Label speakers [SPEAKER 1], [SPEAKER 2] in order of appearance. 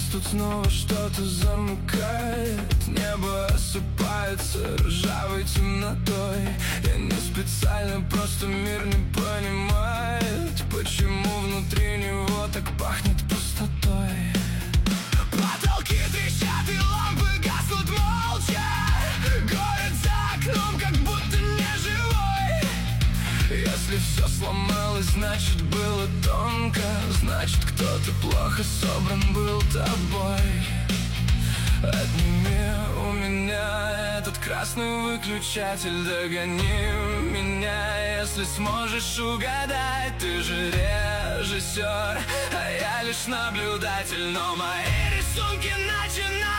[SPEAKER 1] тут снова что-то замыкает. Небо осыпается ржавой темнотой. Я не специально, просто мир не понимает, почему внутри него так пахнет пустотой. Потолки трещат и лампы гаснут молча. Город за окном как будто не живой. Если все сломалось, значит было тонко. Значит кто-то плохо собран был тобой. Отними у меня этот красный выключатель. Догони меня, если сможешь угадать. Ты же режиссер, а я лишь наблюдатель. Но мои рисунки начинают